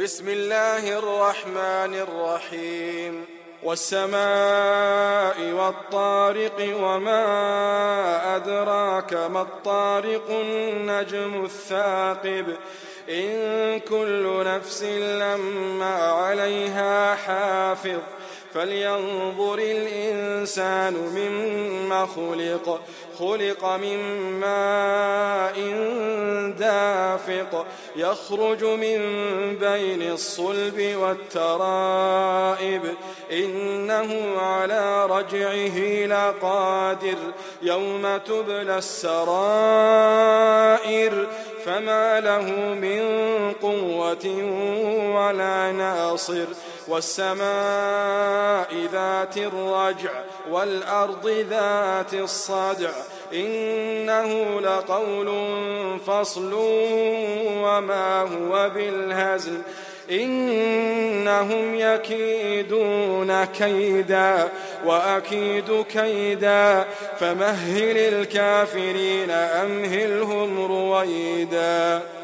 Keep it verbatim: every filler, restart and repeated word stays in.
بسم الله الرحمن الرحيم والسماء والطارق وما أدراك ما الطارق النجم الثاقب إن كل نفس لما عليها حافظ فلينظر الإنسان مما خلق خلق من ماء دافق يخرج من بين الصلب والترائب إنه على رجعه لقادر يوم تبلى السرائر فما له من قوة ولا ناصر والسماء ذات الرجع والأرض ذات الصدع إنه لقول فصل وما هو بالهزل إنهم يكيدون كيدا وأكيد كيدا فمهل الكافرين أمهلهم رويدا.